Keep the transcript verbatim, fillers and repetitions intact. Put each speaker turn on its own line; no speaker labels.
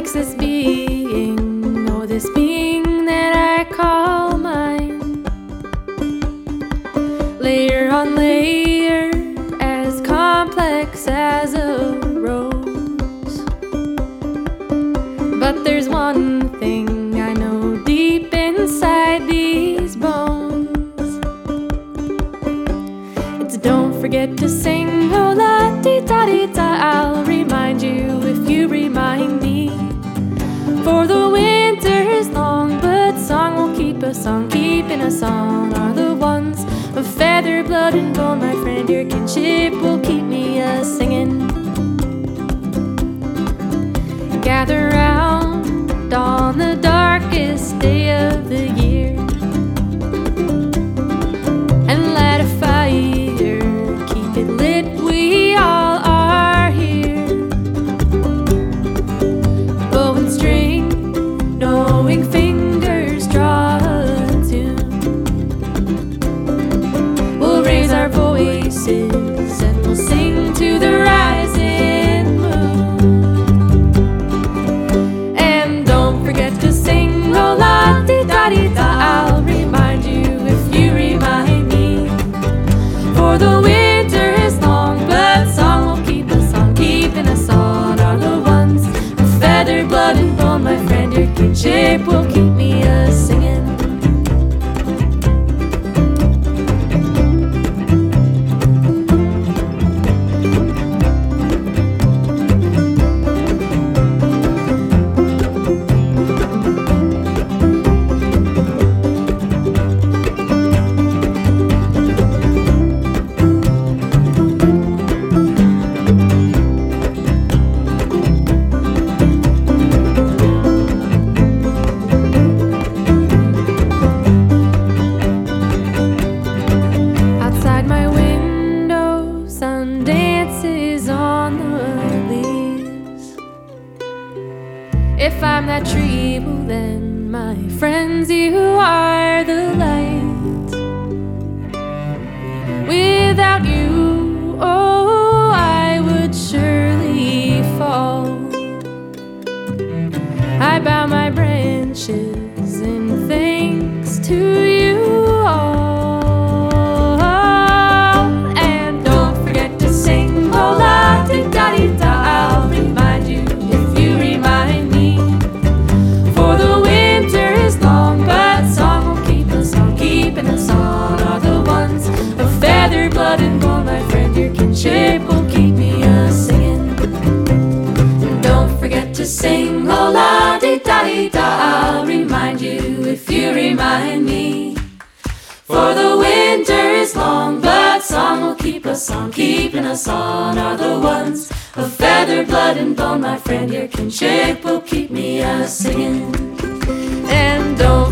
makes this being, or this being that I call mine, layer on layer, as complex as a rose. But there's one thing I know deep inside these bones. It's don't forget to sing, oh la di da di da. I'll remind you if you remind me. For the winter is long, but song will keep us on. Keeping us on are the ones of feather, blood, and bone. My friend, your kinship will keep me a singing. Gather round on the darkest day of the year and light a fire, keep it lit, we all are here. Bow and string, knowing fingers draw a tune. We'll raise our voices and we'll sing to the rising moon. And don't forget to sing, oh la di da di da. I'll remind you if you remind me. For the winter is long, but song will keep us on. Keeping us on are the ones of feather, blood, and bone. My friend, your kinship will keep me a singing. Outside my window, sun dances on the leaves. If I'm that tree, well then, my friends, you are the light. Without you, oh, I would surely fall. I bow my branches in thanks to you all. And don't forget to sing, oh la di da di da. I'll remind you if you remind me. For the winter is long, but song will keep us on. Keeping us on are the ones of feather, blood, and bone. My friend, your kinship will keep me a singing. And don't forget to sing, oh la di da di da. I'll remind you if you remind me. For the winter is long, but song will keep us on. Keeping us on are the ones of feather, blood, and bone. My friend, your kinship will keep me a singing. And don't